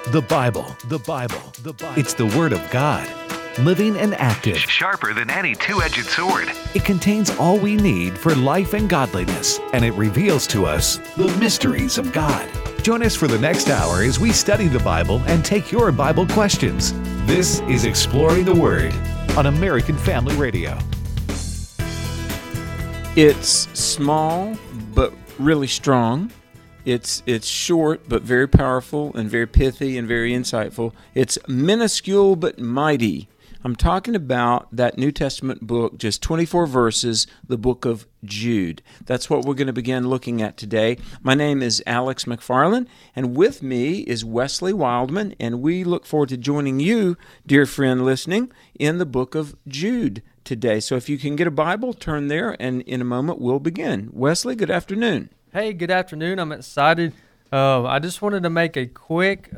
The Bible, the Bible, the Bible. It's the Word of God, living and active. Sharper than any two-edged sword. It contains all we need for life and godliness, and it reveals to us the mysteries of God. Join us for the next hour as we study the Bible and take your Bible questions. This is Exploring the Word on American Family Radio. It's small but really strong. It's short but very powerful and very pithy and very insightful. It's minuscule but mighty. I'm talking about that New Testament book, just 24 verses, the book of Jude. That's what we're going to begin looking at today. My name is Alex McFarland, and with me is Wesley Wildman, and we look forward to joining you, dear friend listening, in the book of Jude today. So if you can get a Bible, turn there, and in a moment we'll begin. Wesley, good afternoon. Hey, good afternoon. I'm excited. I just wanted to make a quick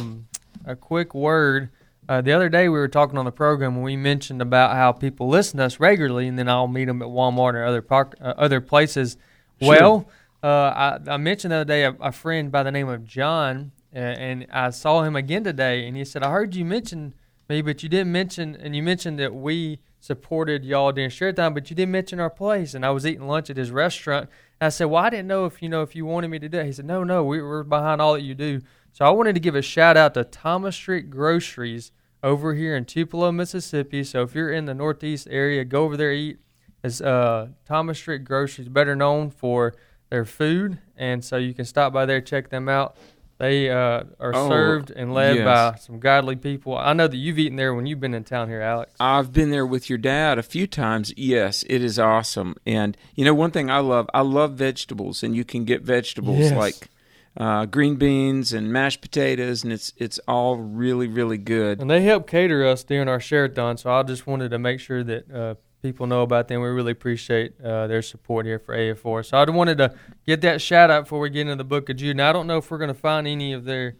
word. The other day we were talking on the program and we mentioned about how people listen to us regularly, and then I'll meet them at Walmart or other places. Sure. Well, I mentioned the other day a friend by the name of John, and I saw him again today, and he said, I heard you mention me, but you didn't mention, and you mentioned that we supported y'all during Share Time, but you didn't mention our place. And I was eating lunch at his restaurant, and I said, well, I didn't know if you wanted me to do it. He said, no, we're behind all that you do. So I wanted to give a shout out to Thomas Street Groceries over here in Tupelo, Mississippi. So if you're in the Northeast area, go over there, eat. It's Thomas Street Groceries, better known for their food, and so you can stop by there, check them out. They are served and led by some godly people. I know that you've eaten there when you've been in town here, Alex. I've been there with your dad a few times. Yes, it is awesome. And, one thing I love vegetables, and you can get vegetables like green beans and mashed potatoes, and it's all really, really good. And they help cater us during our share-a-thon, so I just wanted to make sure that people know about them. We really appreciate their support here for AF4. So I wanted to get that shout-out before we get into the book of Jude. Now, I don't know if we're going to find any of their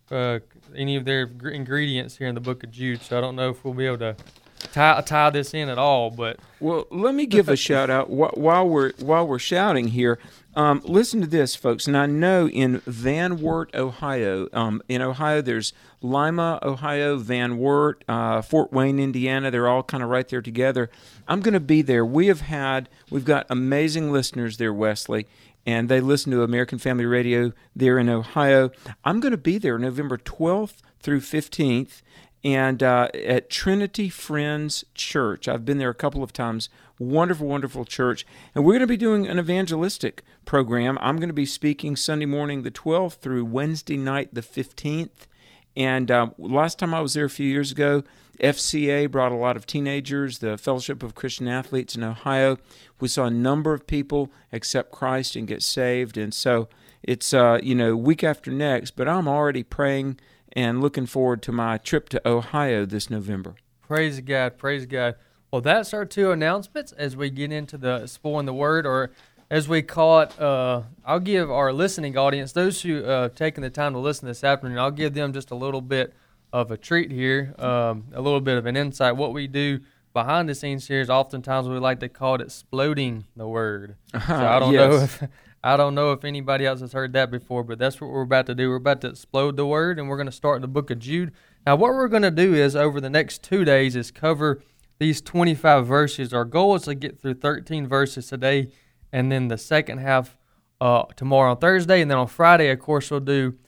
ingredients here in the book of Jude, so I don't know if we'll be able to tie this in at all. But well, let me give a shout-out while we're shouting here. Listen to this, folks. And I know in Van Wert, Ohio, in Ohio, there's Lima, Ohio, Van Wert, Fort Wayne, Indiana. They're all kind of right there together. I'm going to be there. We've got amazing listeners there, Wesley, and they listen to American Family Radio there in Ohio. I'm going to be there November 12th through 15th. And at Trinity Friends Church. I've been there a couple of times. Wonderful, wonderful church. And we're going to be doing an evangelistic program. I'm going to be speaking Sunday morning the 12th through Wednesday night the 15th. And last time I was there a few years ago, FCA brought a lot of teenagers, the Fellowship of Christian Athletes in Ohio. We saw a number of people accept Christ and get saved. And so it's, week after next, but I'm already praying and looking forward to my trip to Ohio this November. Praise God, praise God. Well, that's our two announcements as we get into the Exploring the Word, or as we call it, I'll give our listening audience, those who have taken the time to listen this afternoon, I'll give them just a little bit of a treat here, a little bit of an insight. What we do behind the scenes here is oftentimes we like to call it exploding the Word. So I don't know if anybody else has heard that before, but that's what we're about to do. We're about to explode the Word, and we're going to start in the book of Jude. Now, what we're going to do is, over the next 2 days, is cover these 25 verses. Our goal is to get through 13 verses today, and then the second half tomorrow on Thursday, and then on Friday, of course, we'll do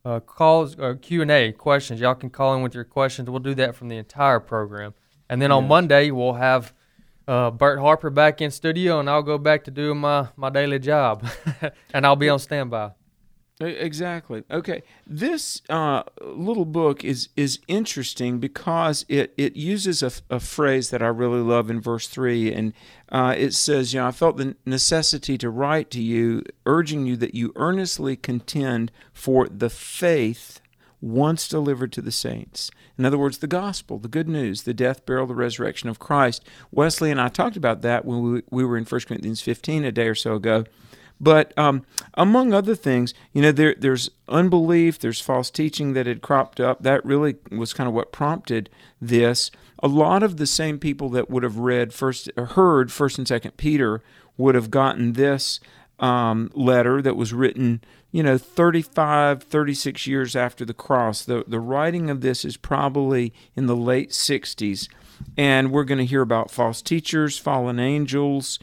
Q&A, questions. Y'all can call in with your questions. We'll do that from the entire program. And then on Monday, we'll have Bert Harper back in studio, and I'll go back to doing my daily job, and I'll be on standby. Exactly. Okay. This little book is interesting because it uses a phrase that I really love in verse 3, and it says, I felt the necessity to write to you, urging you that you earnestly contend for the faith once delivered to the saints. In other words, the gospel, the good news, the death, burial, the resurrection of Christ. Wesley and I talked about that when we were in 1 Corinthians 15 a day or so ago. But among other things, there's unbelief, there's false teaching that had cropped up. That really was kind of what prompted this. A lot of the same people that would have heard 1st and 2nd Peter would have gotten this letter that was written, 35, 36 years after the cross. The writing of this is probably in the late 60s, and we're going to hear about false teachers, fallen angels,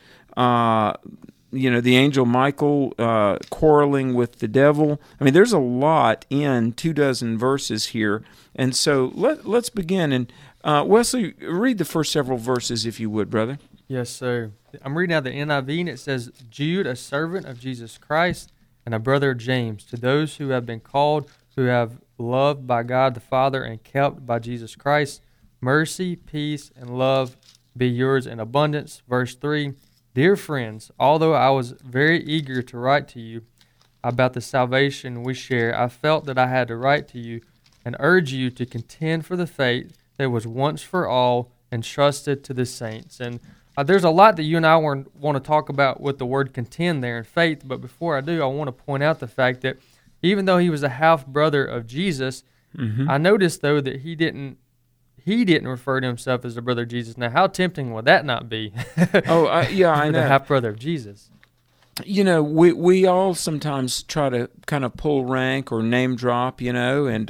the angel Michael quarreling with the devil. I mean, there's a lot in 24 verses here, and so let's begin. And Wesley, read the first several verses, if you would, brother. Yes, sir. I'm reading out the NIV, and it says, Jude, a servant of Jesus Christ, and a brother of James, to those who have been called, who have loved by God the Father and kept by Jesus Christ, mercy, peace, and love be yours in abundance. Verse 3, Dear friends, although I was very eager to write to you about the salvation we share, I felt that I had to write to you and urge you to contend for the faith that was once for all entrusted to the saints. And there's a lot that you and I want to talk about with the word contend there in faith, but before I do, I want to point out the fact that even though he was a half-brother of Jesus, I noticed, though, that he didn't refer to himself as the brother of Jesus. Now, how tempting would that not be? I know. The half-brother of Jesus. We all sometimes try to kind of pull rank or name drop, and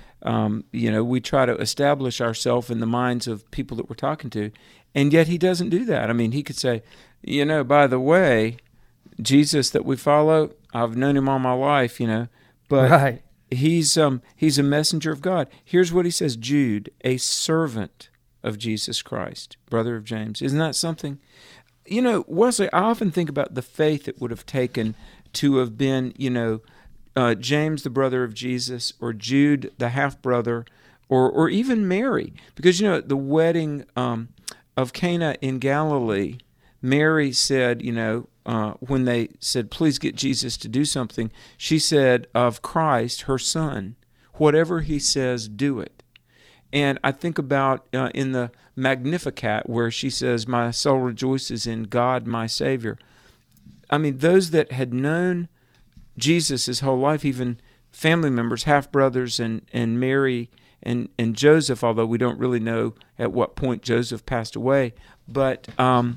we try to establish ourselves in the minds of people that we're talking to. And yet he doesn't do that. I mean, he could say, by the way, Jesus that we follow, I've known him all my life, but right. He's a messenger of God. Here's what he says, Jude, a servant of Jesus Christ, brother of James. Isn't that something? Wesley, I often think about the faith it would have taken to have been, James, the brother of Jesus, or Jude, the half-brother, or even Mary. Because, at the wedding of Cana in Galilee, Mary said, when they said, please get Jesus to do something, she said of Christ, her son, whatever he says, do it. And I think about in the Magnificat where she says, my soul rejoices in God, my Savior. I mean, those that had known Jesus his whole life, even family members, half-brothers and Mary and Joseph, although we don't really know at what point Joseph passed away, but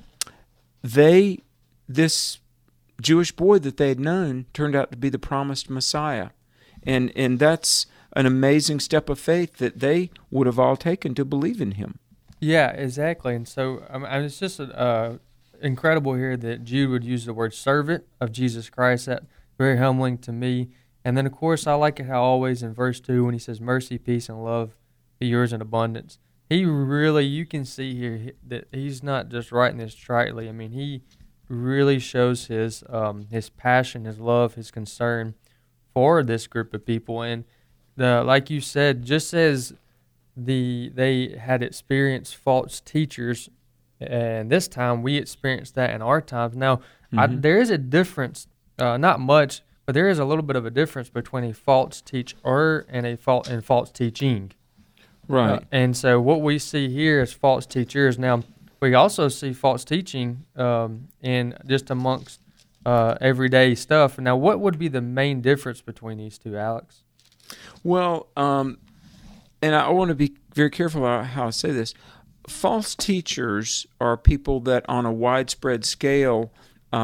this Jewish boy that they had known turned out to be the promised Messiah. And that's an amazing step of faith that they would have all taken to believe in him. Yeah, exactly. And so it's just incredible here that Jude would use the word servant of Jesus Christ. That's very humbling to me. And then, of course, I like it how always in verse 2 when he says, mercy, peace, and love be yours in abundance. He really, you can see here that he's not just writing this tritely. I mean, he really shows his passion, his love, his concern for this group of people. And like you said, just as they had experienced false teachers, and this time we experienced that in our times. Now, there is a difference, not much, but there is a little bit of a difference between a false teacher and false teaching. Right. And so what we see here is false teachers. Now, we also see false teaching in just amongst everyday stuff. Now, what would be the main difference between these two, Alex? Well, and I want to be very careful about how I say this. False teachers are people that on a widespread scale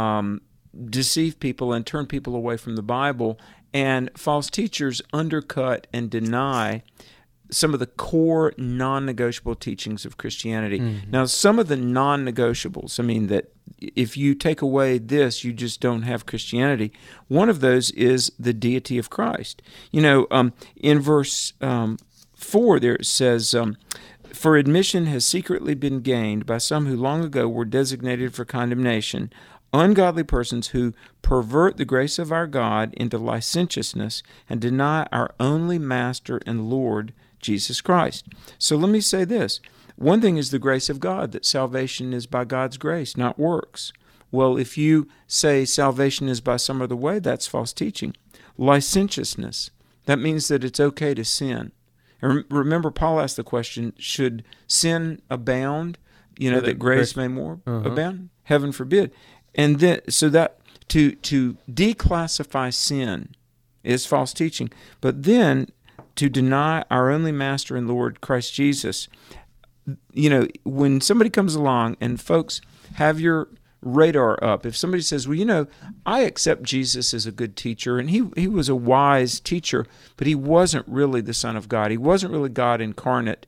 deceive people and turn people away from the Bible, and false teachers undercut and deny some of the core non-negotiable teachings of Christianity. Mm-hmm. Now, some of the non-negotiables, I mean, that if you take away this, you just don't have Christianity. One of those is the deity of Christ. In verse 4 there it says, for admission has secretly been gained by some who long ago were designated for condemnation, ungodly persons who pervert the grace of our God into licentiousness and deny our only Master and Lord, Jesus Christ. So let me say this. One thing is the grace of God, that salvation is by God's grace, not works. Well, if you say salvation is by some other way, that's false teaching. Licentiousness, that means that it's okay to sin. And remember, Paul asked the question, should sin abound, that grace may more abound? Heaven forbid. And then, so that to declassify sin is false teaching. But then to deny our only Master and Lord, Christ Jesus, when somebody comes along, and folks, have your radar up. If somebody says, well, I accept Jesus as a good teacher, and he was a wise teacher, but he wasn't really the Son of God. He wasn't really God incarnate.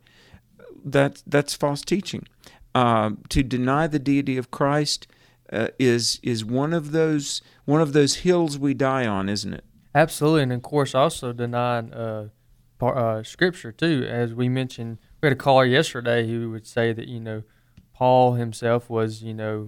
That's false teaching. To deny the deity of Christ is one of those hills we die on, isn't it? Absolutely, and of course also denying Scripture too. As we mentioned, we had a caller yesterday who would say that Paul himself was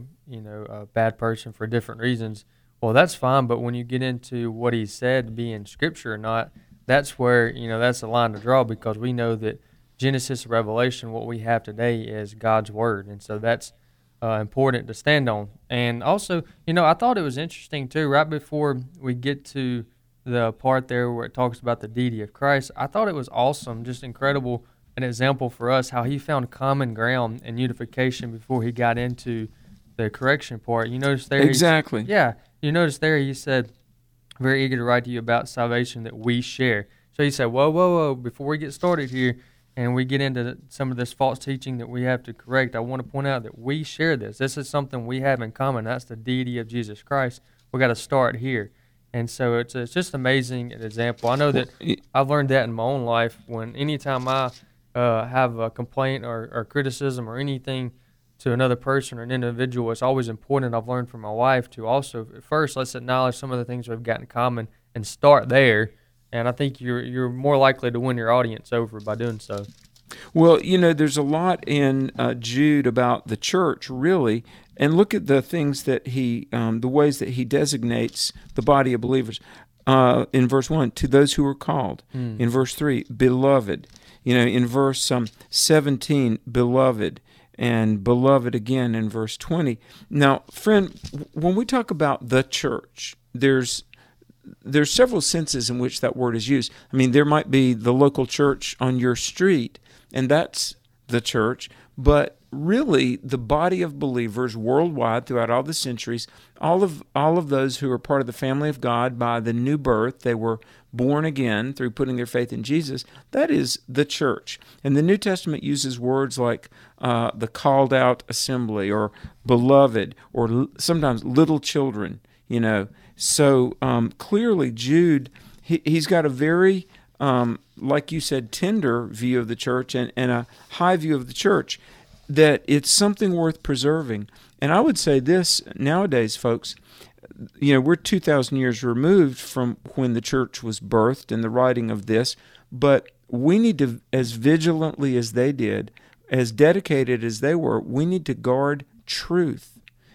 a bad person for different reasons. Well, that's fine, but when you get into what he said being Scripture or not, that's where that's the line to draw, because we know that Genesis, Revelation, what we have today is God's Word, and so that's important to stand on. And also, I thought it was interesting too, right before we get to the part there where it talks about the deity of Christ, I thought it was awesome, just incredible, an example for us how he found common ground and unification before he got into the correction part. You notice there? Exactly. You notice there he said, very eager to write to you about salvation that we share. So he said, whoa, before we get started here and we get into some of this false teaching that we have to correct, I want to point out that we share this. This is something we have in common. That's the deity of Jesus Christ. We got to start here. And so it's just amazing an example. I know that I've learned that in my own life. When anytime I have a complaint or criticism or anything to another person or an individual, it's always important, I've learned from my wife, to also first let's acknowledge some of the things we've got in common and start there. And I think you're more likely to win your audience over by doing so. Well, there's a lot in Jude about the church, really, and look at the things that the ways that he designates the body of believers. In verse 1, to those who are called. In verse 3, beloved. In verse 17, beloved, and beloved again in verse 20. Now, friend, when we talk about the church, there's several senses in which that word is used. I mean, there might be the local church on your street, and that's the church, but really the body of believers worldwide throughout all the centuries, all of those who are part of the family of God by the new birth, they were born again through putting their faith in Jesus, that is the church. And the New Testament uses words like the called out assembly or beloved or sometimes little children, So clearly Jude, he's got a very, like you said, tender view of the church and a high view of the church, that it's something worth preserving. And I would say this, nowadays, folks, we're 2,000 years removed from when the church was birthed and the writing of this, but we need to, as vigilantly as they did, as dedicated as they were, we need to guard truth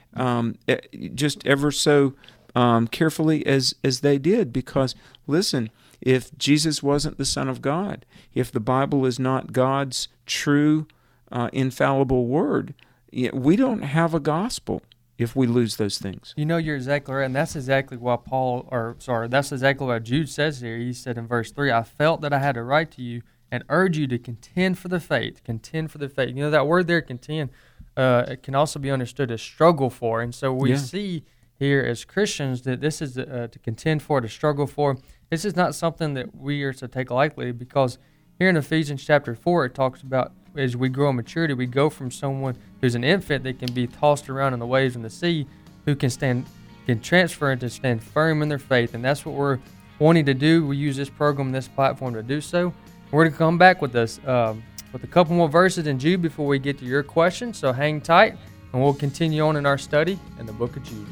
just ever so carefully as they did, because, listen, if Jesus wasn't the Son of God, if the Bible is not God's true, infallible word, we don't have a gospel if we lose those things. You're exactly right, and that's exactly what that's exactly what Jude says here. He said in verse 3, I felt that I had to write to you and urge you to contend for the faith. Contend for the faith. That word there, contend, it can also be understood as struggle for, and so we see here as Christians that this is to contend for, to struggle for. This is not something that we are to take lightly, because here in Ephesians chapter 4, it talks about as we grow in maturity, we go from someone who's an infant that can be tossed around in the waves and the sea, who can transfer and to stand firm in their faith. And that's what we're wanting to do. We use this program, this platform to do so. We're going to come back with this with a couple more verses in Jude before we get to your questions. So hang tight, and we'll continue on in our study in the book of Jude.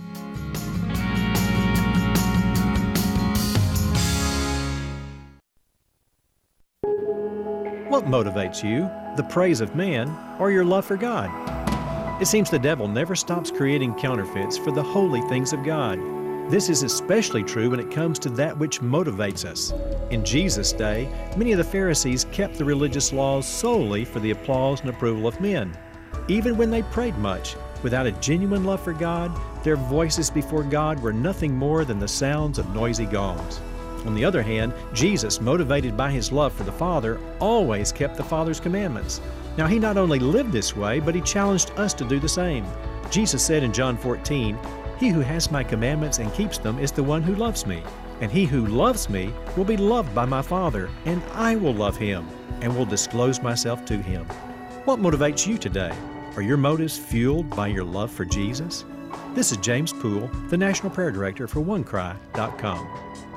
What motivates you, the praise of men or your love for God? It seems the devil never stops creating counterfeits for the holy things of God. This is especially true when it comes to that which motivates us. In Jesus' day, many of the Pharisees kept the religious laws solely for the applause and approval of men. Even when they prayed much, without a genuine love for God, their voices before God were nothing more than the sounds of noisy gongs. On the other hand, Jesus, motivated by his love for the Father, always kept the Father's commandments. Now, he not only lived this way, but he challenged us to do the same. Jesus said in John 14, "He who has my commandments and keeps them is the one who loves me. And he who loves me will be loved by my Father, and I will love him, and will disclose myself to him." What motivates you today? Are your motives fueled by your love for Jesus? This is James Poole, the National Prayer Director for OneCry.com.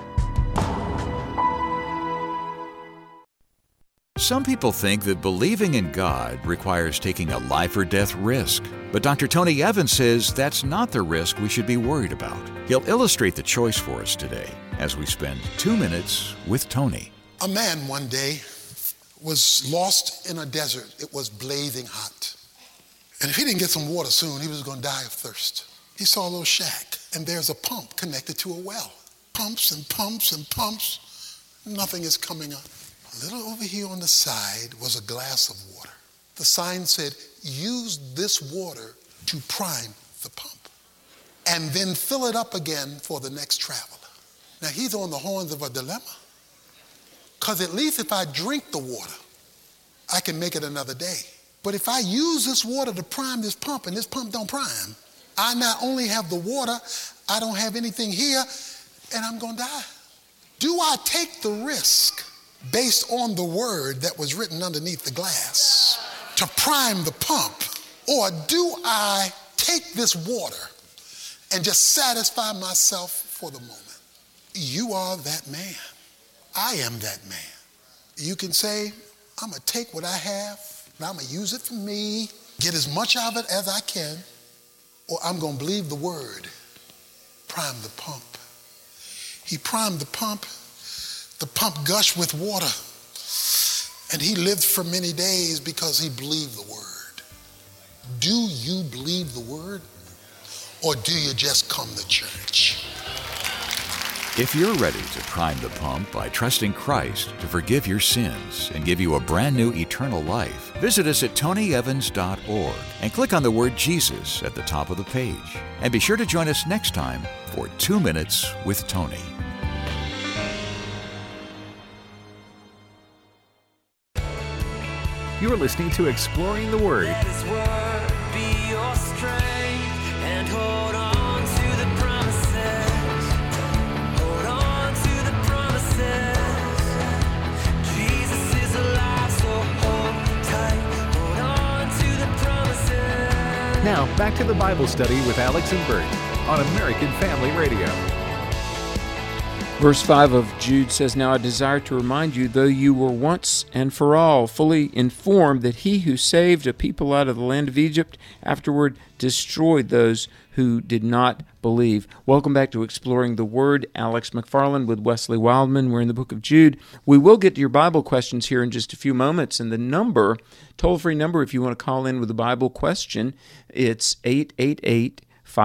Some people think that believing in God requires taking a life or death risk. But Dr. Tony Evans says that's not the risk we should be worried about. He'll illustrate the choice for us today as we spend 2 minutes with Tony. A man one day was lost in a desert. It was blazing hot. And if he didn't get some water soon, he was going to die of thirst. He saw a little shack, and there's a pump connected to a well. Pumps and pumps and pumps. Nothing is coming up. A little over here on the side was a glass of water. The sign said, use this water to prime the pump and then fill it up again for the next traveler. Now he's on the horns of a dilemma, because at least if I drink the water, I can make it another day. But if I use this water to prime this pump and this pump don't prime, I not only have the water, I don't have anything here, and I'm going to die. Do I take the risk based on the word that was written underneath the glass to prime the pump? Or do I take this water and just satisfy myself for the moment? You are that man. I am that man. You can say, I'm going to take what I have, and I'm going to use it for me, get as much of it as I can, or I'm going to believe the word, prime the pump. He primed the pump gushed with water, and he lived for many days because he believed the word. Do you believe the word, or do you just come to church? If you're ready to prime the pump by trusting Christ to forgive your sins and give you a brand new eternal life, visit us at tonyevans.org and click on the word Jesus at the top of the page. And be sure to join us next time for 2 Minutes with Tony. You are listening to Exploring the Word. Let His word be your strength, and hold on to the promises. Hold on to the promises. Jesus is alive, so hold tight. Hold on to the promises. Now, back to the Bible study with Alex and Bert on American Family Radio. Verse 5 of Jude says, Now I desire to remind you, though you were once and for all fully informed, that he who saved a people out of the land of Egypt afterward destroyed those who did not believe. Welcome back to Exploring the Word. Alex McFarland with Wesley Wildman. We're in the book of Jude. We will get to your Bible questions here in just a few moments. And the number, toll-free number, if you want to call in with a Bible question, it's 888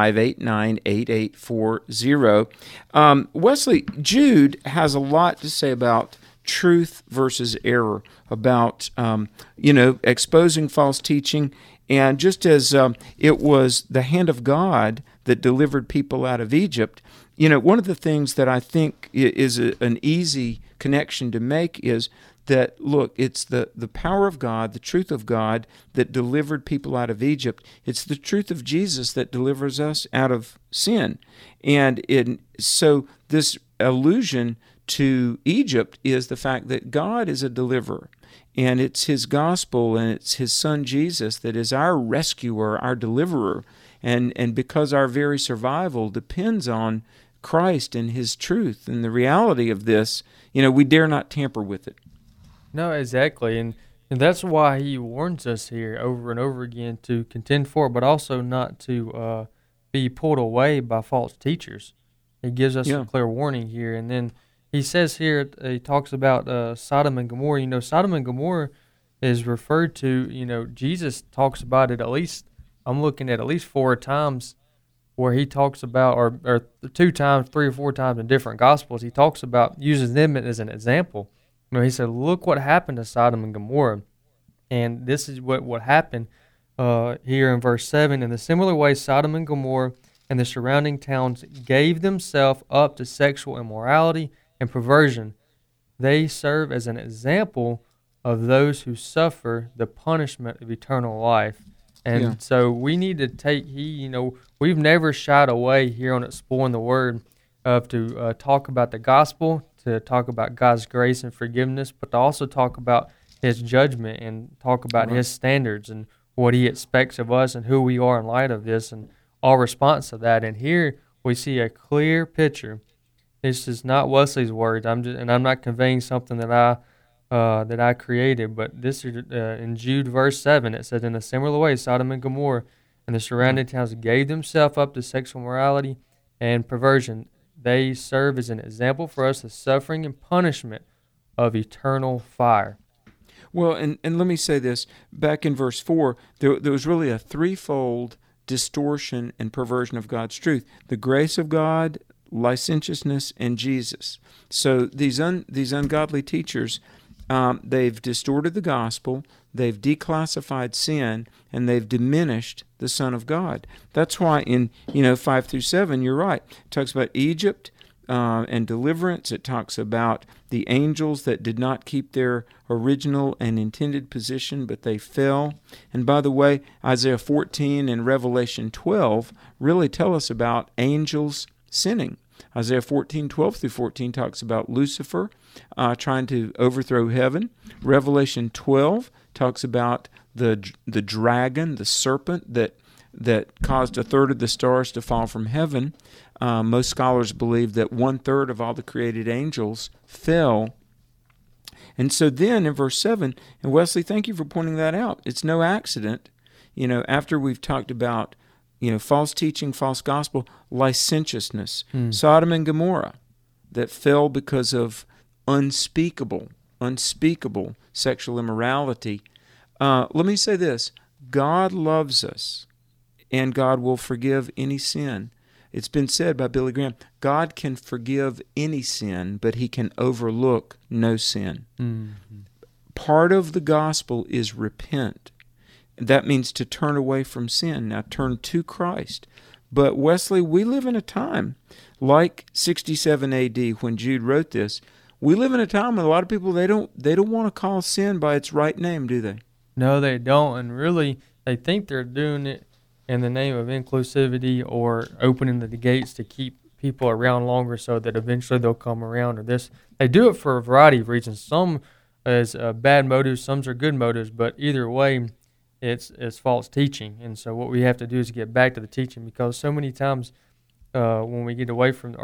589-8840. Wesley, Jude has a lot to say about truth versus error, about, exposing false teaching. And just as it was the hand of God that delivered people out of Egypt, one of the things that I think is an easy connection to make is that, look, it's the power of God, the truth of God that delivered people out of Egypt. It's the truth of Jesus that delivers us out of sin. And so this allusion to Egypt is the fact that God is a deliverer. And it's His gospel and it's His Son Jesus that is our rescuer, our deliverer. And because our very survival depends on Christ and His truth and the reality of this, we dare not tamper with it. No, exactly, and that's why he warns us here over and over again to contend for, but also not to be pulled away by false teachers. He gives us a clear warning here, and then he says here, he talks about Sodom and Gomorrah. Sodom and Gomorrah is referred to, Jesus talks about it at least, I'm looking at least 4 times where he talks about, or 2 times, 3 or 4 times in different Gospels, he talks about, uses them as an example. He said, look what happened to Sodom and Gomorrah. And this is what happened here in verse 7. In the similar way, Sodom and Gomorrah and the surrounding towns gave themselves up to sexual immorality and perversion. They serve as an example of those who suffer the punishment of eternal life. And so we need to take we've never shied away here on Exploring the Word to talk about the gospel, to talk about God's grace and forgiveness, but to also talk about His judgment and talk about His standards and what He expects of us and who we are in light of this. And our response to that. And here we see a clear picture. This is not Wesley's words. I'm not conveying something that I created, but this is in Jude verse 7. It says, "In a similar way, Sodom and Gomorrah and the surrounding towns gave themselves up to sexual morality and perversion. They serve as an example for us of suffering and punishment of eternal fire." Well, and let me say this. Back in verse 4, there was really a threefold distortion and perversion of God's truth: the grace of God, licentiousness, and Jesus. So these ungodly teachers, they've distorted the gospel, they've declassified sin, and they've diminished the Son of God. That's why in 5 through 7, you're right. It talks about Egypt and deliverance. It talks about the angels that did not keep their original and intended position, but they fell. And by the way, Isaiah 14 and Revelation 12 really tell us about angels sinning. Isaiah 14:12 through 14 talks about Lucifer trying to overthrow heaven. Revelation 12 talks about the dragon, the serpent that caused a third of the stars to fall from heaven. Most scholars believe that 1/3 of all the created angels fell. And so then in verse 7, and Wesley, thank you for pointing that out. It's no accident, after we've talked about false teaching, false gospel, licentiousness, Sodom and Gomorrah, that fell because of unspeakable sexual immorality. Let me say this: God loves us, and God will forgive any sin. It's been said by Billy Graham, God can forgive any sin, but he can overlook no sin. Mm-hmm. Part of the gospel is repent. That means to turn away from sin. Now turn to Christ. But Wesley, we live in a time like 67 AD when Jude wrote this. We live in a time when a lot of people, they don't want to call sin by its right name, do they? No, they don't. And really, they think they're doing it in the name of inclusivity or opening the gates to keep people around longer so that eventually they'll come around, or this. They do it for a variety of reasons. Some is bad motives, some are good motives, but either way, it's false teaching. And so what we have to do is get back to the teaching, because so many times when we do get away from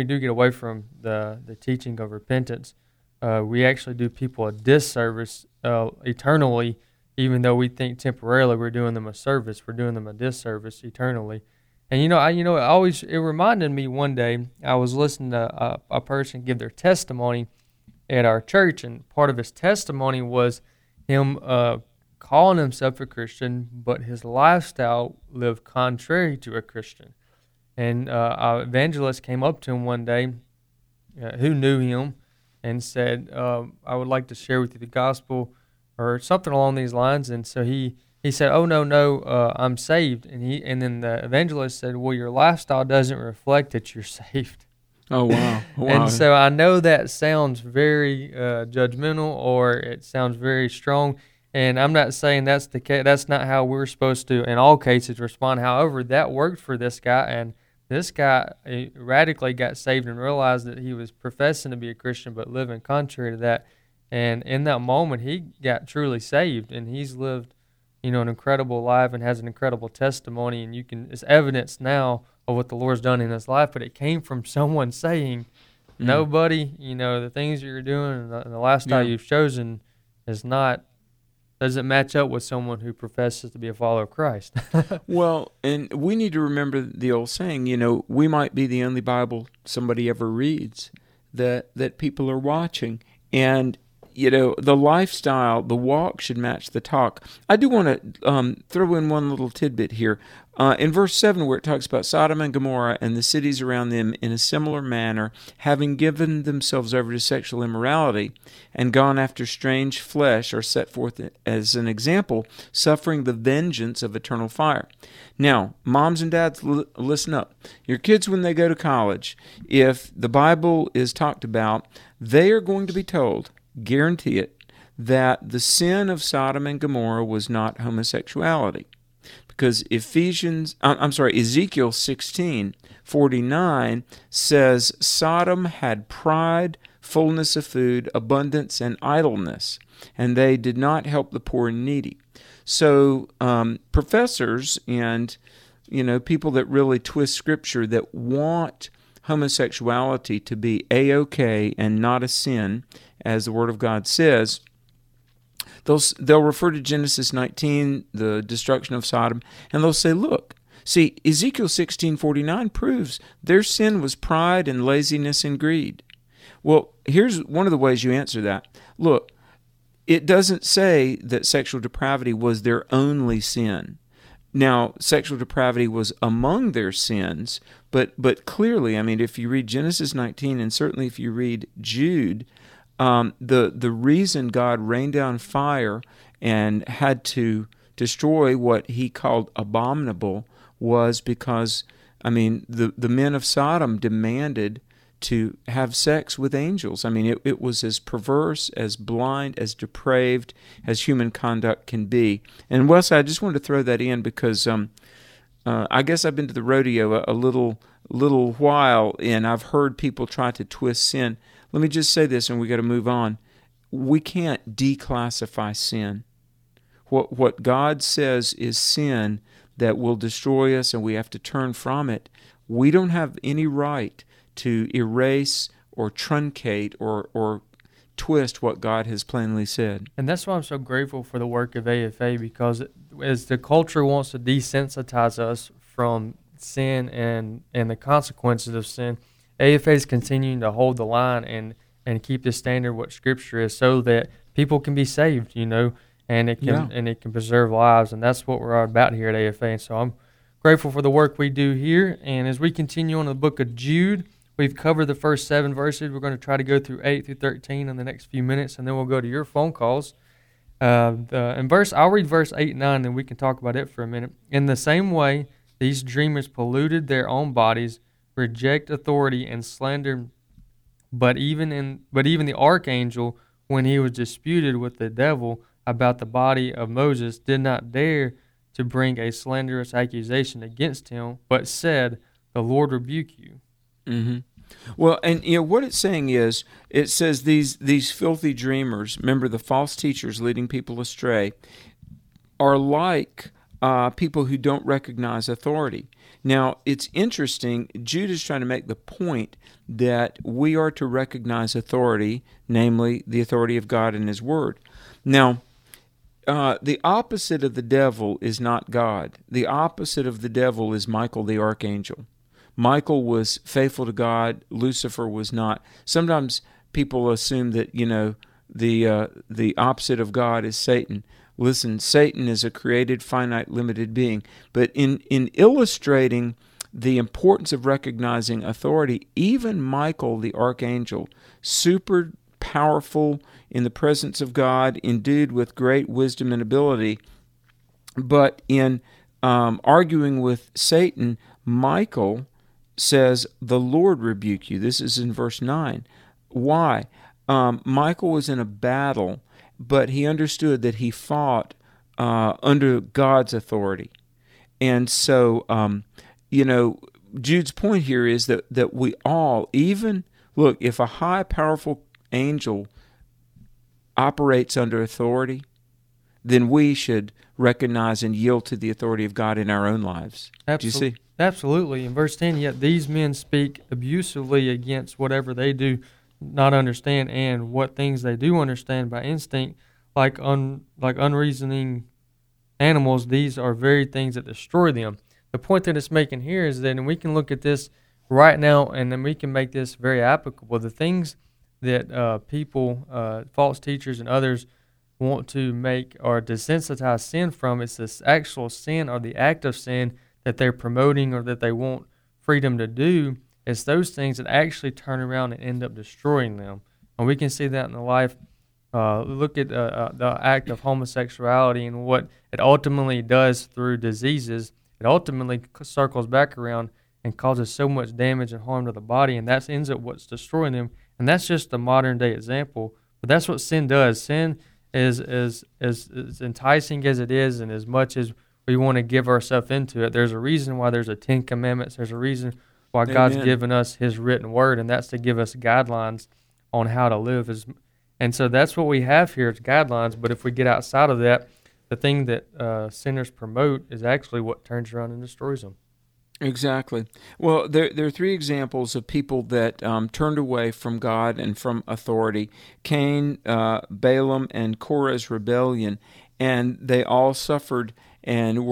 the teaching of repentance, we actually do people a disservice eternally. Even though we think temporarily we're doing them a service, we're doing them a disservice eternally. And it reminded me one day, I was listening to a person give their testimony at our church, and part of his testimony was him calling himself a Christian, but his lifestyle lived contrary to a Christian. And an evangelist came up to him one day who knew him and said, "I would like to share with you the gospel," or something along these lines. And so he said, "Oh, no, I'm saved." And then the evangelist said, "Well, your lifestyle doesn't reflect that you're saved." Oh, wow. And so I know that sounds very judgmental, or it sounds very strong. And I'm not saying that's the case. That's not how we're supposed to, in all cases, respond. However, that worked for this guy, and this guy radically got saved and realized that he was professing to be a Christian but living contrary to that. And in that moment, he got truly saved, and he's lived, an incredible life and has an incredible testimony. And it's evidence now of what the Lord's done in his life. But it came from someone saying, "Nobody, the things you're doing and the lifestyle you've chosen doesn't match up with someone who professes to be a follower of Christ." Well, and we need to remember the old saying, we might be the only Bible somebody ever reads that people are watching. And the lifestyle, the walk should match the talk. I do want to throw in one little tidbit here. In verse 7, where it talks about Sodom and Gomorrah and the cities around them in a similar manner, having given themselves over to sexual immorality and gone after strange flesh, are set forth as an example, suffering the vengeance of eternal fire. Now, moms and dads, listen up. Your kids, when they go to college, if the Bible is talked about, they are going to be told, guarantee it, that the sin of Sodom and Gomorrah was not homosexuality. Because Ezekiel 16:49 says Sodom had pride, fullness of food, abundance, and idleness, and they did not help the poor and needy. So professors and people that really twist Scripture, that want homosexuality to be A-OK and not a sin, as the Word of God says, they'll refer to Genesis 19, the destruction of Sodom, and they'll say, look, see, Ezekiel 16:49 proves their sin was pride and laziness and greed. Well, here's one of the ways you answer that. Look, it doesn't say that sexual depravity was their only sin. Now, sexual depravity was among their sins, but clearly, I mean, if you read Genesis 19, and certainly if you read Jude, the reason God rained down fire and had to destroy what he called abominable was because, I mean, the men of Sodom demanded to have sex with angels. I mean, it was as perverse, as blind, as depraved as human conduct can be. And Wesley, I just wanted to throw that in because I guess I've been to the rodeo a little while, and I've heard people try to twist sin. Let me just say this, and we got to move on. We can't declassify sin. What God says is sin that will destroy us, and we have to turn from it. We don't have any right to erase or truncate or twist what God has plainly said. And that's why I'm so grateful for the work of AFA, because as the culture wants to desensitize us from sin and the consequences of sin, AFA is continuing to hold the line and keep the standard what Scripture is, so that people can be saved, and it can preserve lives, and that's what we're about here at AFA. And so I'm grateful for the work we do here. And as we continue on the book of Jude, we've covered the first 7 verses. We're going to try to go through 8 through 13 in the next few minutes, and then we'll go to your phone calls. I'll read verse 8 and 9, and we can talk about it for a minute. In the same way, these dreamers polluted their own bodies, reject authority, and slander. But even the archangel, when he was disputed with the devil about the body of Moses, did not dare to bring a slanderous accusation against him, but said, "The Lord rebuke you." Mm-hmm. Well, and what it's saying is, it says these filthy dreamers, remember the false teachers leading people astray, are like people who don't recognize authority. Now, it's interesting, Jude is trying to make the point that we are to recognize authority, namely the authority of God and His Word. Now, the opposite of the devil is not God. The opposite of the devil is Michael the archangel. Michael was faithful to God. Lucifer was not. Sometimes people assume that, the opposite of God is Satan. Listen, Satan is a created, finite, limited being. But in illustrating the importance of recognizing authority, even Michael the archangel, super powerful in the presence of God, endued with great wisdom and ability, but in arguing with Satan, Michael says, "The Lord rebuke you." This is in verse 9. Why? Michael was in a battle, but he understood that he fought under God's authority. And so, Jude's point here is that we all, look, if a high, powerful angel operates under authority, then we should recognize and yield to the authority of God in our own lives. Do you see? Absolutely. In verse 10, yet these men speak abusively against whatever they do not understand, and what things they do understand by instinct, like unreasoning animals. These are very things that destroy them. The point that it's making here is that, and we can look at this right now, and then we can make this very applicable. The things that people, false teachers and others, want to make or desensitize sin from, it's this actual sin or the act of sin that they're promoting or that they want freedom to do. It's those things that actually turn around and end up destroying them. And we can see that in the life. Look at the act of homosexuality and what it ultimately does through diseases. It ultimately circles back around and causes so much damage and harm to the body, and that ends up what's destroying them. And that's just a modern day example. But that's what sin does. Sin is as enticing as it is, and as much as we want to give ourselves into it, there's a reason why there's a 10 Commandments. There's a reason why Amen. God's given us His written word, and that's to give us guidelines on how to live. And so that's what we have here is guidelines. But if we get outside of that, the thing that sinners promote is actually what turns around and destroys them. Exactly. Well, there are three examples of people that turned away from God and from authority: Cain, Balaam, and Korah's rebellion, and they all suffered and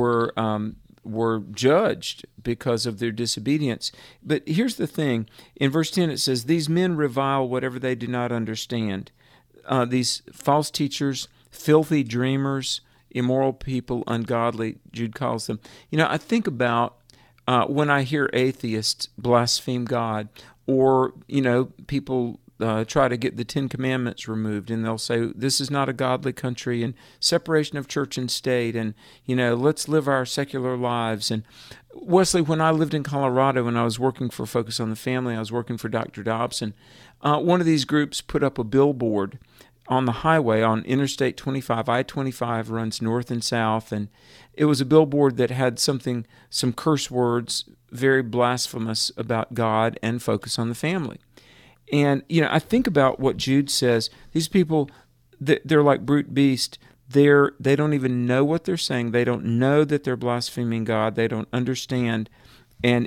were judged because of their disobedience. But here's the thing: in verse 10 it says, "These men revile whatever they do not understand." These false teachers, filthy dreamers, immoral people, ungodly, Jude calls them. I think about when I hear atheists blaspheme God, or, people try to get the Ten Commandments removed, and they'll say, this is not a godly country, and separation of church and state, and, let's live our secular lives. And Wesley, when I lived in Colorado and I was working for Focus on the Family, I was working for Dr. Dobson, one of these groups put up a billboard on the highway on Interstate 25. I-25 runs north and south, and it was a billboard that had some curse words, very blasphemous about God and Focus on the Family. And, I think about what Jude says. These people, they're like brute beasts. They don't even know what they're saying. They don't know that they're blaspheming God. They don't understand. And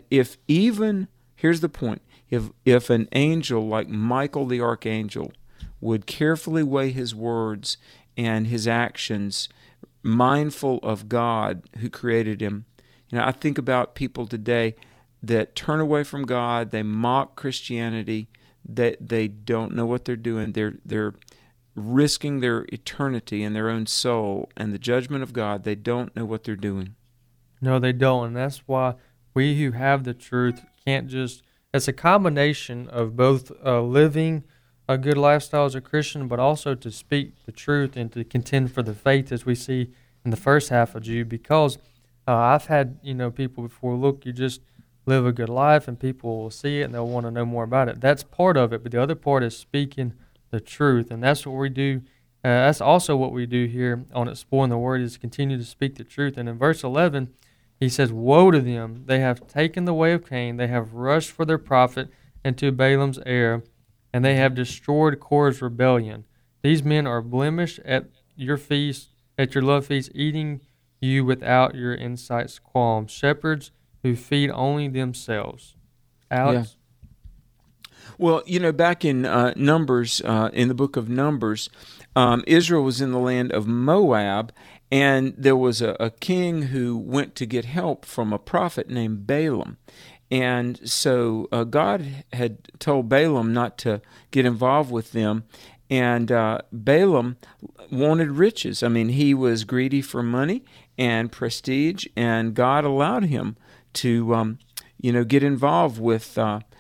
here's the point, if an angel like Michael the archangel would carefully weigh his words and his actions, mindful of God who created him. I think about people today that turn away from God, they mock Christianity, that they don't know what they're doing. They're risking their eternity and their own soul and the judgment of God. They don't know what they're doing. No, they don't, and that's why we who have the truth can't just... It's a combination of both living a good lifestyle as a Christian, but also to speak the truth and to contend for the faith, as we see in the first half of Jude. Because I've had people before, look, you just live a good life, and people will see it and they'll want to know more about it. That's part of it, but the other part is speaking the truth, and that's what we do. That's also what we do here on Exploring the Word, is continue to speak the truth. And in verse 11, he says, "Woe to them! They have taken the way of Cain. They have rushed for their profit into Balaam's error, and they have destroyed Korah's rebellion. These men are blemished at your feast, at your love feast, eating you without your insight's qualms. Shepherds who feed only themselves." Alex? Yeah. Well, back in Numbers, in the book of Numbers, Israel was in the land of Moab, and there was a king who went to get help from a prophet named Balaam. And so God had told Balaam not to get involved with them, and Balaam wanted riches. I mean, he was greedy for money and prestige, and God allowed him to, get involved with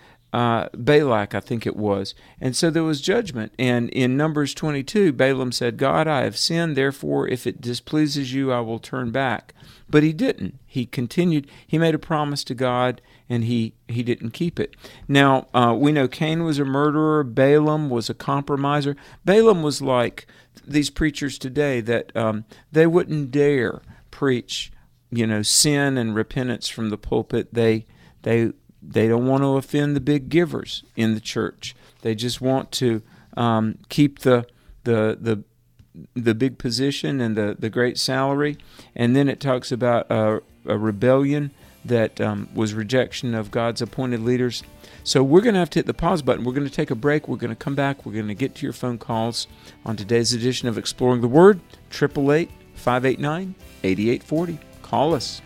Balak, I think it was. And so there was judgment. And in Numbers 22, Balaam said, "God, I have sinned, therefore if it displeases you, I will turn back." But he didn't. He continued. He made a promise to God, and he didn't keep it. Now, we know Cain was a murderer. Balaam was a compromiser. Balaam was like these preachers today that they wouldn't dare preach, sin and repentance from the pulpit. They don't want to offend the big givers in the church. They just want to keep the big position and the great salary. And then it talks about a rebellion that was rejection of God's appointed leaders. So we're going to have to hit the pause button. We're going to take a break. We're going to come back. We're going to get to your phone calls on today's edition of Exploring the Word. 888-589-8840. Call us.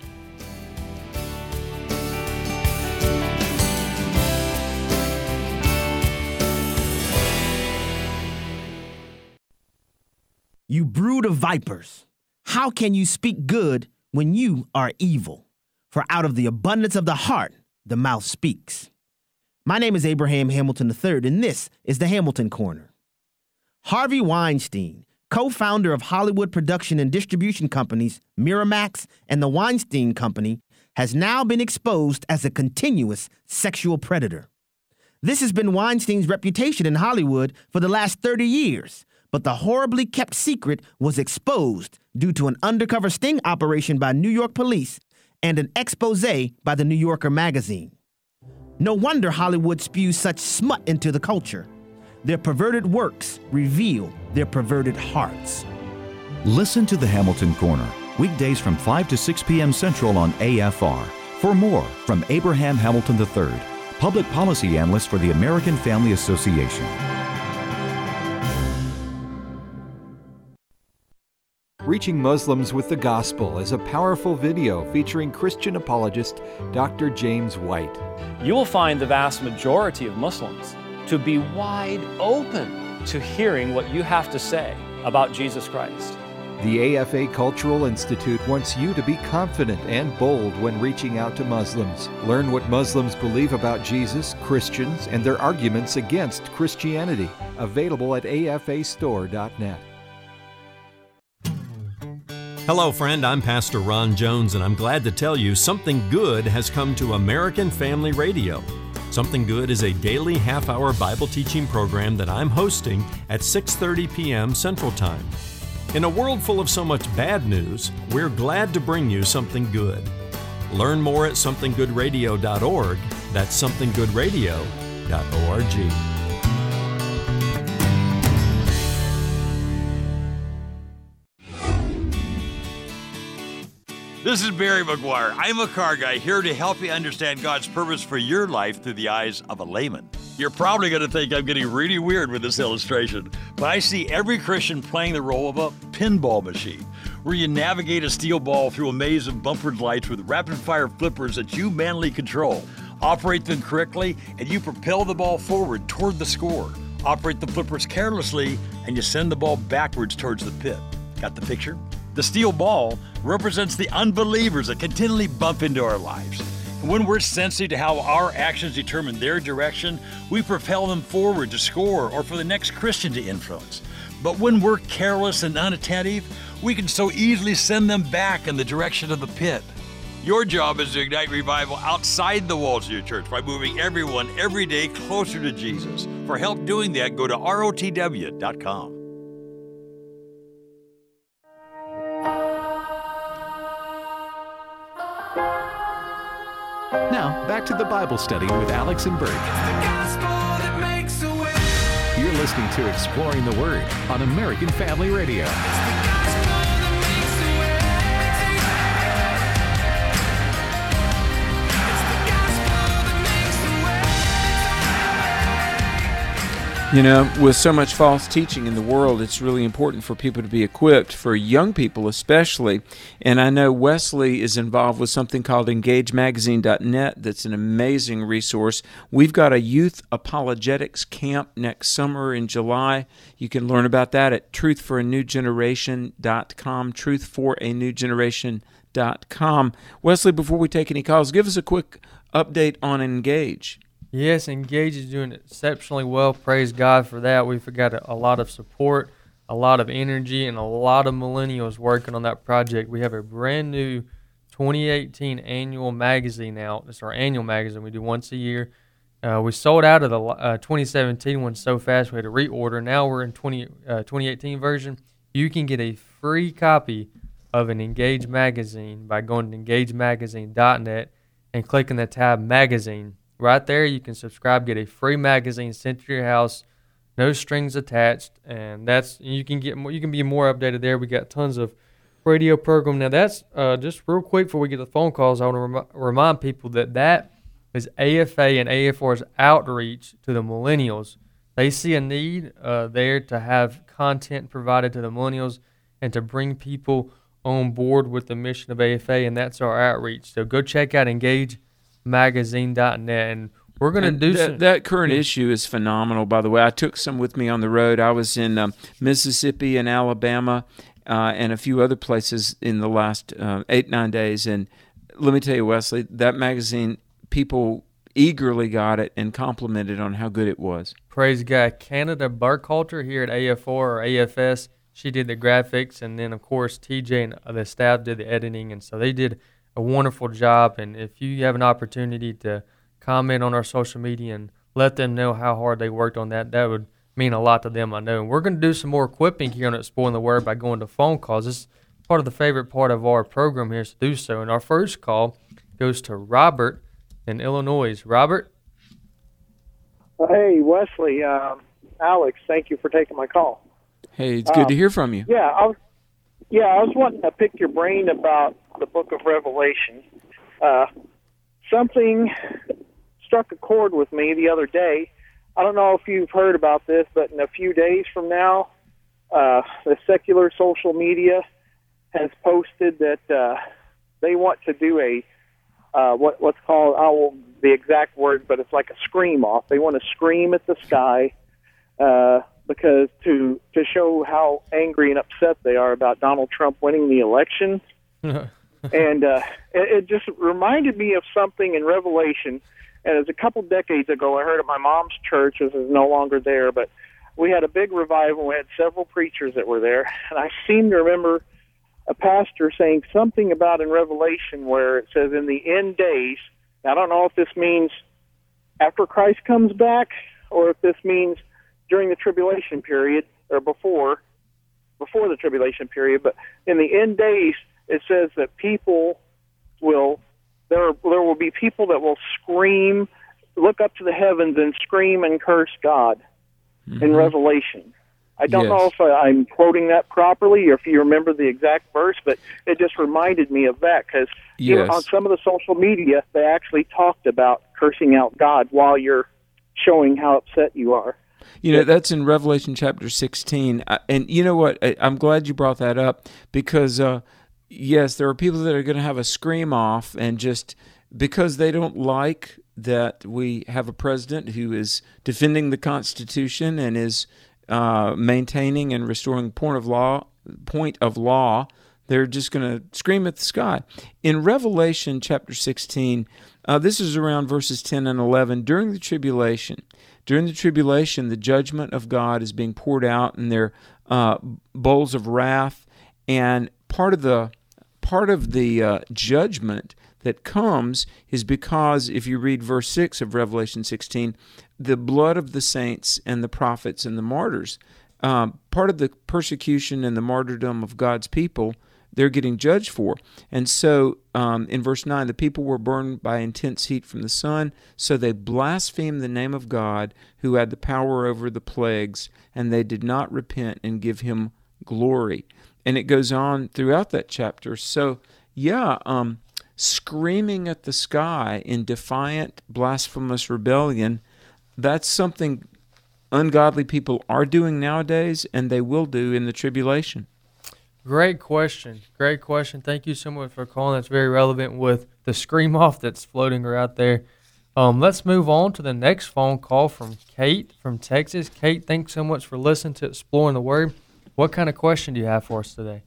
You brood of vipers, how can you speak good when you are evil? For out of the abundance of the heart, the mouth speaks. My name is Abraham Hamilton III, and this is the Hamilton Corner. Harvey Weinstein, co-founder of Hollywood production and distribution companies Miramax and the Weinstein Company, has now been exposed as a continuous sexual predator. This has been Weinstein's reputation in Hollywood for the last 30 years. But the horribly kept secret was exposed due to an undercover sting operation by New York police and an expose by the New Yorker magazine. No wonder Hollywood spews such smut into the culture. Their perverted works reveal their perverted hearts. Listen to the Hamilton Corner, weekdays from 5 to 6 p.m. Central on AFR. For more, from Abraham Hamilton III, Public Policy Analyst for the American Family Association. Reaching Muslims with the Gospel is a powerful video featuring Christian apologist Dr. James White. You will find the vast majority of Muslims to be wide open to hearing what you have to say about Jesus Christ. The AFA Cultural Institute wants you to be confident and bold when reaching out to Muslims. Learn what Muslims believe about Jesus, Christians, and their arguments against Christianity. Available at afastore.net. Hello, friend. I'm Pastor Ron Jones, and I'm glad to tell you something good has come to American Family Radio. Something Good is a daily half-hour Bible teaching program that I'm hosting at 6:30 p.m. Central Time. In a world full of so much bad news, we're glad to bring you something good. Learn more at somethinggoodradio.org. That's somethinggoodradio.org. This is Barry McGuire. I'm a car guy here to help you understand God's purpose for your life through the eyes of a layman. You're probably going to think I'm getting really weird with this illustration, but I see every Christian playing the role of a pinball machine, where you navigate a steel ball through a maze of bumpered lights with rapid-fire flippers that you manually control. Operate them correctly, and you propel the ball forward toward the score. Operate the flippers carelessly, and you send the ball backwards towards the pit. Got the picture? The steel ball represents the unbelievers that continually bump into our lives. And when we're sensitive to how our actions determine their direction, we propel them forward to score or for the next Christian to influence. But when we're careless and unattentive, we can so easily send them back in the direction of the pit. Your job is to ignite revival outside the walls of your church by moving everyone every day closer to Jesus. For help doing that, go to rotw.com. Now, back to the Bible study with Alex and Bert. You're listening to Exploring the Word on American Family Radio. You know, with so much false teaching in the world, it's really important for people to be equipped, for young people especially. And I know Wesley is involved with something called EngageMagazine.net that's an amazing resource. We've got a youth apologetics camp next summer in July. You can learn about that at truthforanewgeneration.com, truthforanewgeneration.com. Wesley, before we take any calls, give us a quick update on Engage. Yes, Engage is doing exceptionally well. Praise God for that. We've got a lot of support, a lot of energy, and a lot of millennials working on that project. We have a brand new 2018 annual magazine out. It's our annual magazine we do once a year. We sold out of the 2017 one so fast we had to reorder. Now we're in 2018 version. You can get a free copy of an Engage magazine by going to EngageMagazine.net and clicking the tab Magazine. Right there, you can subscribe, get a free magazine sent to your house, no strings attached, and you can be more updated there. We got tons of radio program. Now that's just real quick before we get the phone calls. I want to remind people that is AFA and AFR's outreach to the millennials. They see a need there to have content provided to the millennials and to bring people on board with the mission of AFA, and that's our outreach. So go check out EngageMagazine.net, and we're going to do that current issue is phenomenal, by the way. I took some with me on the road. I was in Mississippi and Alabama and a few other places in the last 8-9 days. And let me tell you, Wesley, that magazine, people eagerly got it and complimented on how good it was. Praise God. Canada Burkhalter here at AFR or AFS, she did the graphics, and then, of course, TJ and the staff did the editing, and so they did a wonderful job. And if you have an opportunity to comment on our social media and let them know how hard they worked on that, that would mean a lot to them, I know. And we're going to do some more equipping here on Exploring the Word by going to phone calls. This is part of the favorite part of our program here is to do so. And our first call goes to Robert in Illinois. Robert? Hey, Wesley. Alex, thank you for taking my call. Hey, it's good to hear from you. Yeah, Yeah, I was wanting to pick your brain about the book of Revelation. Something struck a chord with me the other day. I don't know if you've heard about this, but in a few days from now, the secular social media has posted that they want to do a what's called, the exact word, but it's like a scream off. They want to scream at the sky because to show how angry and upset they are about Donald Trump winning the election. And it just reminded me of something in Revelation. And it was a couple decades ago, I heard at my mom's church. This is no longer there, but we had a big revival. We had several preachers that were there. And I seem to remember a pastor saying something about in Revelation where it says in the end days, I don't know if this means after Christ comes back or if this means during the tribulation period or before the tribulation period, but in the end days, it says that there will be people that will scream, look up to the heavens and scream and curse God in Revelation. I don't know if I'm quoting that properly or if you remember the exact verse, but it just reminded me of that because on some of the social media, they actually talked about cursing out God while you're showing how upset you are. You know, that's in Revelation chapter 16. And you know what? I'm glad you brought that up because, yes, there are people that are going to have a scream off and just because they don't like that we have a president who is defending the Constitution and is maintaining and restoring point of law, they're just going to scream at the sky. In Revelation chapter 16, this is around verses 10 and 11. During the tribulation, the judgment of God is being poured out in their bowls of wrath, and part of the judgment that comes is because, if you read verse 6 of Revelation 16, the blood of the saints and the prophets and the martyrs, part of the persecution and the martyrdom of God's people, they're getting judged for. And so in verse 9, the people were burned by intense heat from the sun, so they blasphemed the name of God who had the power over the plagues, and they did not repent and give him glory. And it goes on throughout that chapter. So, screaming at the sky in defiant, blasphemous rebellion, that's something ungodly people are doing nowadays, and they will do in the tribulation. Great question. Thank you so much for calling. That's very relevant with the scream off that's floating around there. Let's move on to the next phone call from Kate from Texas. Kate, thanks so much for listening to Exploring the Word. What kind of question do you have for us today?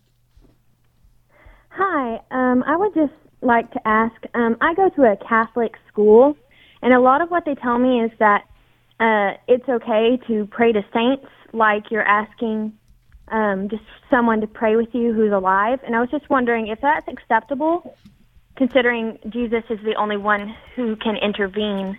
Hi. I would just like to ask, I go to a Catholic school, and a lot of what they tell me is that it's okay to pray to saints, like you're asking just someone to pray with you who's alive. And I was just wondering if that's acceptable, considering Jesus is the only one who can intervene.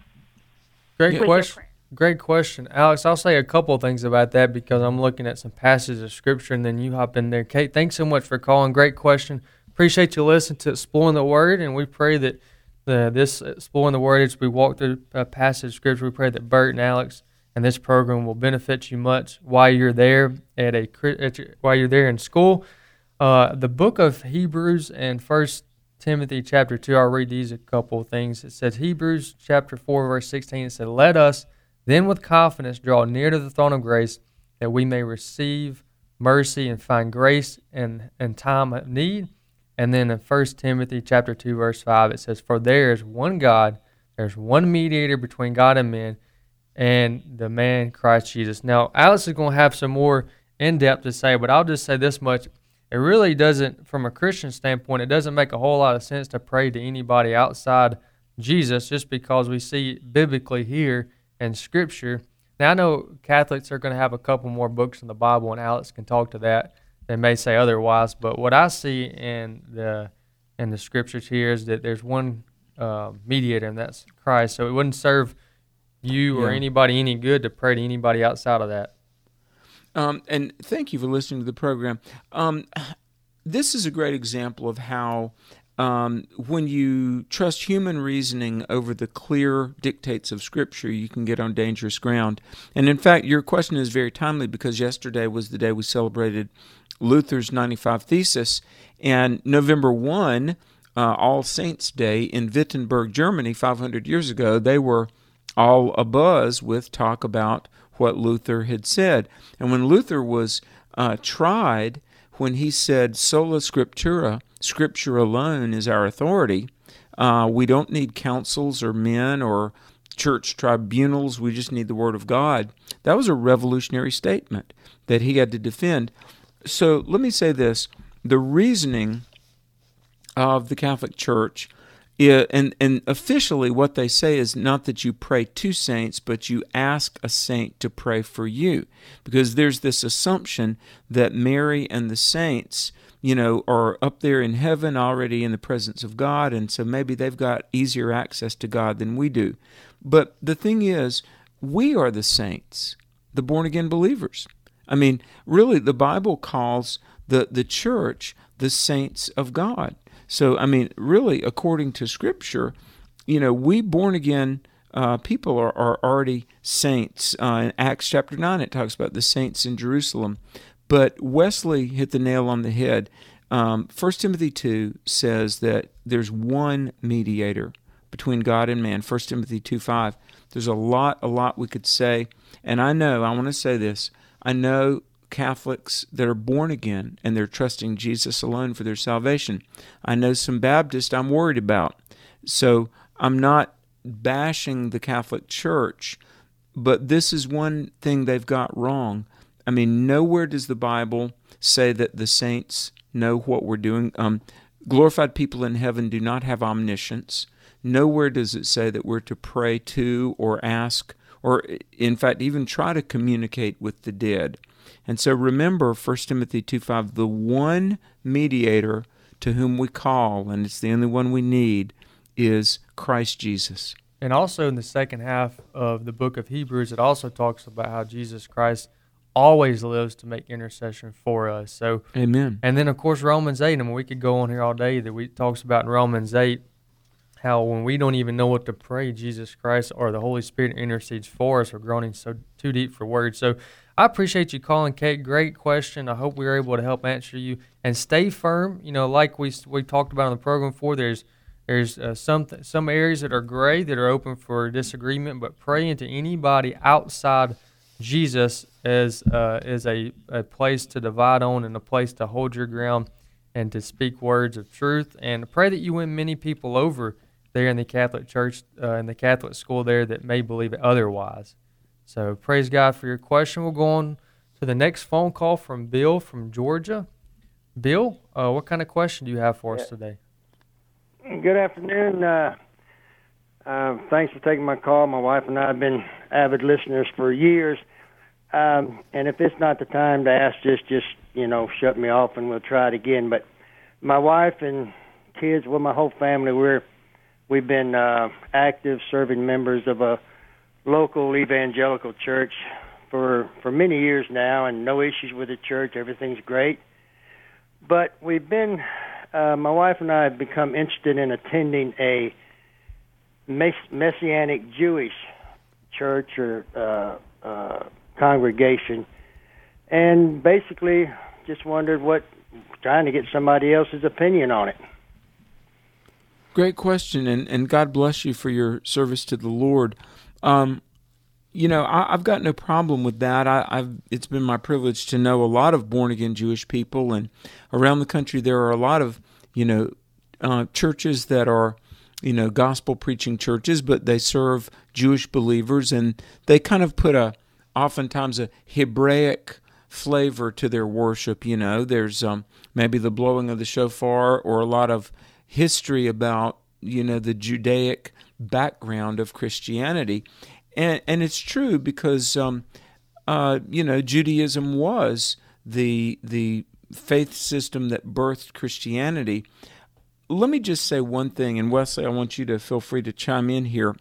Great question. Alex, I'll say a couple of things about that because I'm looking at some passages of Scripture, and then you hop in there. Kate, thanks so much for calling. Great question. Appreciate you listening to Exploring the Word, and we pray that this Exploring the Word, as we walk through a passage of Scripture, we pray that Bert and Alex and this program will benefit you much while you're there while you're there in school. The book of Hebrews and 1 Timothy chapter 2, I'll read these a couple of things. It says, Hebrews chapter 4, verse 16, it said, "Let us then with confidence draw near to the throne of grace, that we may receive mercy and find grace in time of need." And then in 1 Timothy chapter 2, verse 5, it says, "For there is one God, there's one mediator between God and men, and the man Christ Jesus." Now, Alice is going to have some more in-depth to say, but I'll just say this much. It really doesn't, from a Christian standpoint, it doesn't make a whole lot of sense to pray to anybody outside Jesus just because we see biblically here in Scripture. Now, I know Catholics are going to have a couple more books in the Bible, and Alex can talk to that. They may say otherwise, but what I see in the Scriptures here is that there's one mediator, and that's Christ. So it wouldn't serve you or anybody any good to pray to anybody outside of that. And thank you for listening to the program. This is a great example of how when you trust human reasoning over the clear dictates of Scripture, you can get on dangerous ground. And in fact, your question is very timely because yesterday was the day we celebrated Luther's 95 Thesis. And November 1, All Saints' Day in Wittenberg, Germany, 500 years ago, they were all abuzz with talk about what Luther had said. And when Luther was tried, when he said, sola scriptura, Scripture alone is our authority, we don't need councils or men or church tribunals, we just need the Word of God. That was a revolutionary statement that he had to defend. So let me say this. The reasoning of the Catholic Church, and officially what they say is not that you pray to saints, but you ask a saint to pray for you. Because there's this assumption that Mary and the saints, are up there in heaven already in the presence of God, and so maybe they've got easier access to God than we do. But the thing is, we are the saints, the born-again believers. I mean, really, the Bible calls the church the saints of God. So, I mean, really, according to Scripture, we born-again people are already saints. In Acts chapter 9, it talks about the saints in Jerusalem. But Wesley hit the nail on the head. 1 Timothy 2 says that there's one mediator between God and man, 1 Timothy 2:5. There's a lot we could say. And I want to say this, I know Catholics that are born again and they're trusting Jesus alone for their salvation. I know some Baptists I'm worried about. So I'm not bashing the Catholic Church, but this is one thing they've got wrong. I mean, nowhere does the Bible say that the saints know what we're doing. Glorified people in heaven do not have omniscience. Nowhere does it say that we're to pray to or ask or, in fact, even try to communicate with the dead. And so remember 1 Timothy 2:5, the one mediator to whom we call, and it's the only one we need, is Christ Jesus. And also in the second half of the book of Hebrews, it also talks about how Jesus Christ always lives to make intercession for us. So, amen. And then, of course, Romans 8, I mean, we could go on here all day that we talks about in Romans 8, how when we don't even know what to pray, Jesus Christ or the Holy Spirit intercedes for us. We're groaning so too deep for words. So I appreciate you calling, Kate. Great question. I hope we were able to help answer you. And stay firm. Like we talked about on the program before, there's some areas that are gray that are open for disagreement, but praying to anybody outside Jesus is a place to divide on and a place to hold your ground and to speak words of truth. And pray that you win many people over there in the Catholic Church, in the Catholic school there that may believe it otherwise. So praise God for your question. We'll go on to the next phone call from Bill from Georgia. Bill, what kind of question do you have for us today? Good afternoon. Thanks for taking my call. My wife and I have been avid listeners for years. And if it's not the time to ask, just shut me off and we'll try it again. But my wife and kids, my whole family, we've been active serving members of a local evangelical church for many years now, and no issues with the church. Everything's great. But we've been, my wife and I have become interested in attending a Messianic Jewish church or congregation, and basically just wondered trying to get somebody else's opinion on it. Great question, and God bless you for your service to the Lord. I've got no problem with that. It's been my privilege to know a lot of born-again Jewish people, and around the country there are a lot of, churches that are, gospel-preaching churches, but they serve Jewish believers, and they kind of put oftentimes a Hebraic flavor to their worship. There's maybe the blowing of the shofar or a lot of history about, the Judaic background of Christianity. And it's true because, Judaism was the faith system that birthed Christianity. Let me just say one thing, and Wesley, I want you to feel free to chime in here.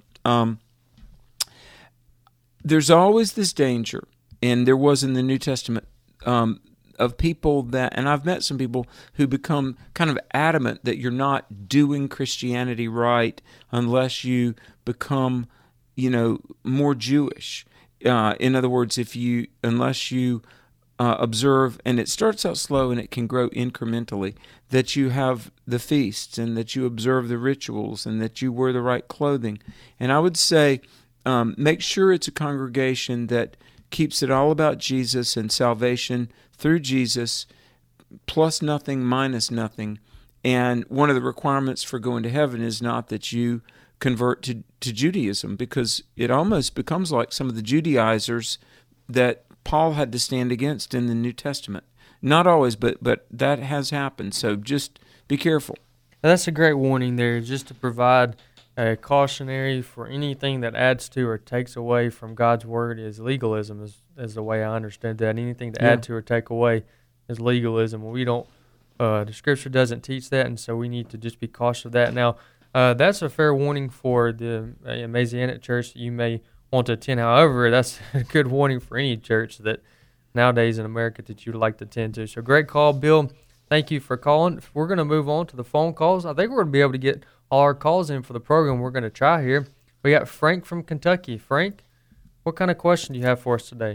There's always this danger, and there was in the New Testament, of people that, and I've met some people who become kind of adamant that you're not doing Christianity right unless you become, more Jewish. In other words, unless you observe, and it starts out slow and it can grow incrementally, that you have the feasts and that you observe the rituals and that you wear the right clothing. And I would say make sure it's a congregation that keeps it all about Jesus and salvation through Jesus, plus nothing, minus nothing. And one of the requirements for going to heaven is not that you convert to Judaism, because it almost becomes like some of the Judaizers that Paul had to stand against in the New Testament. Not always, but that has happened. So just be careful. That's a great warning there, just to provide a cautionary for anything that adds to or takes away from God's word is legalism, is the way I understand that. Anything to add to or take away is legalism. We don't, the Scripture doesn't teach that, and so we need to just be cautious of that. Now, that's a fair warning for the Messianic church that you may want to attend. However, that's a good warning for any church that nowadays in America that you'd like to attend to. So great call, Bill. Thank you for calling. We're going to move on to the phone calls. I think we're going to be able to get all our calls in for the program we're going to try here. We got Frank from Kentucky. Frank, what kind of question do you have for us today?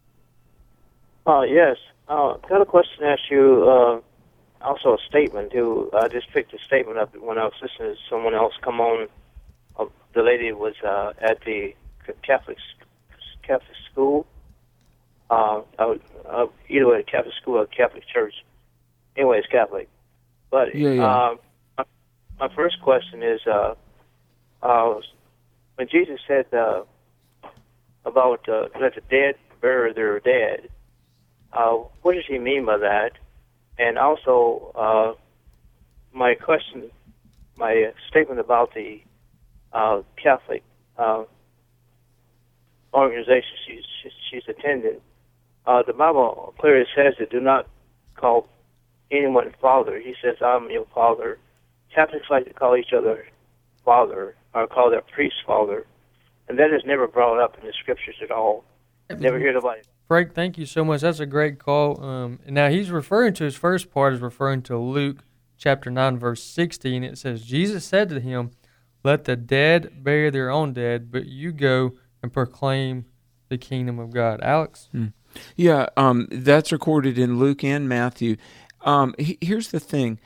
Yes. Got a question to ask you, also a statement too. I just picked a statement up when I was listening to someone else come on. The lady was at the Catholic school, either at a Catholic school or a Catholic church. Anyway, it's Catholic. But my first question is, when Jesus said about let the dead bury their dead, what does he mean by that? And also, my statement about the Catholic organization she's attending, the Bible clearly says that do not call anyone father. He says, I'm your father. Catholics like to call each other father, or call their priest father, and that is never brought up in the Scriptures at all. Never hear nobody. Frank, thank you so much. That's a great call. Now, he's referring to, his first part is referring to Luke chapter 9, verse 16. It says, Jesus said to him, let the dead bury their own dead, but you go and proclaim the kingdom of God. Alex? Yeah, that's recorded in Luke and Matthew. Here's the thing.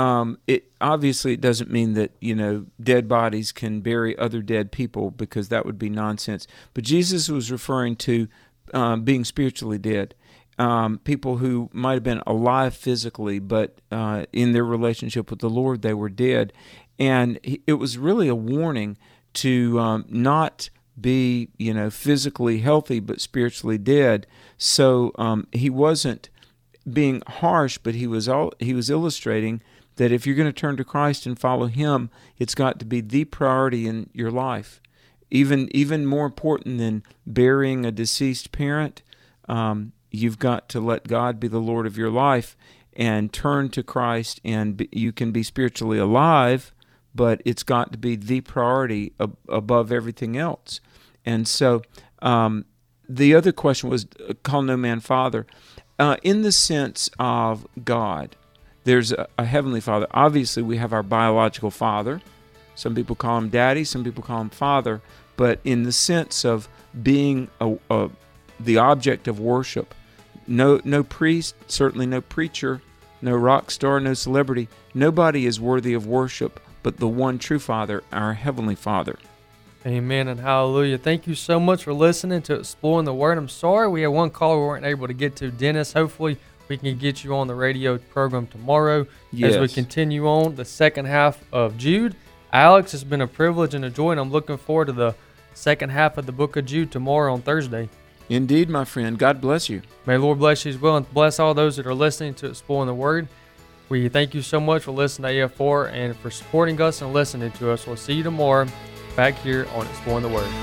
It doesn't mean that, dead bodies can bury other dead people, because that would be nonsense. But Jesus was referring to being spiritually dead. People who might have been alive physically, but in their relationship with the Lord, they were dead. And it was really a warning to not be, physically healthy, but spiritually dead. So he wasn't being harsh, but he was illustrating that if you're going to turn to Christ and follow Him, it's got to be the priority in your life. Even more important than burying a deceased parent, you've got to let God be the Lord of your life and turn to Christ, and you can be spiritually alive, but it's got to be the priority above everything else. And so the other question was, call no man father. In the sense of God, there's a heavenly Father. Obviously, we have our biological father. Some people call him daddy, some people call him father. But in the sense of being the object of worship, no priest, certainly no preacher, no rock star, no celebrity. Nobody is worthy of worship but the one true Father, our Heavenly Father. Amen and hallelujah. Thank you so much for listening to Exploring the Word. I'm sorry we had one caller we weren't able to get to. Dennis, hopefully we can get you on the radio program tomorrow as we continue on the second half of Jude. Alex, it's been a privilege and a joy, and I'm looking forward to the second half of the book of Jude tomorrow on Thursday. Indeed, my friend. God bless you. May the Lord bless you as well, and bless all those that are listening to Exploring the Word. We thank you so much for listening to AF4 and for supporting us and listening to us. We'll see you tomorrow back here on Exploring the Word.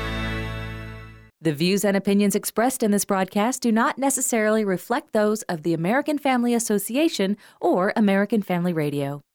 The views and opinions expressed in this broadcast do not necessarily reflect those of the American Family Association or American Family Radio.